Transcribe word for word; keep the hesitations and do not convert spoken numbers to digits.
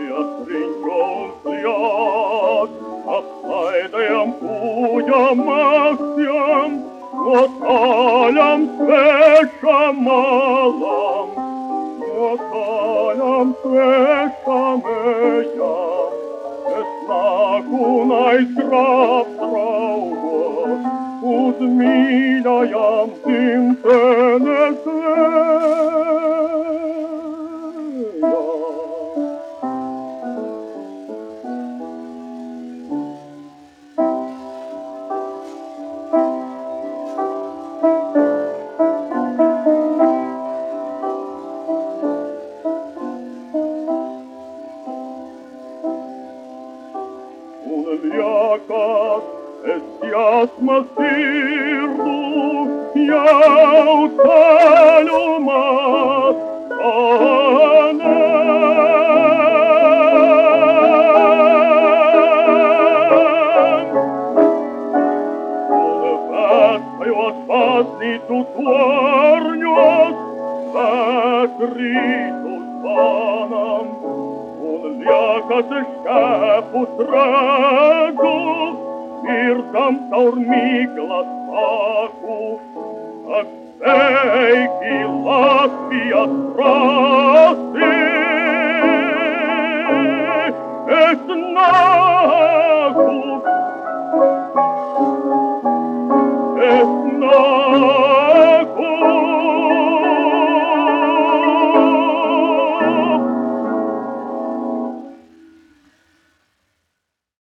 stringe взгляд, обследуем путем всем, Оталям свеша малам, Оталям свеša meja, Snaku najzdrav traugo, Uzmiljajam tim tene sveja. Liakas estiasmas sirdu, jau taļumas panem. Un vēstajos baznīcu torņos, vēt rītus panam, Liekas šķēpus redzu, virdam caur miglas paku, ak sveiki Latvijas krasti, es nāku.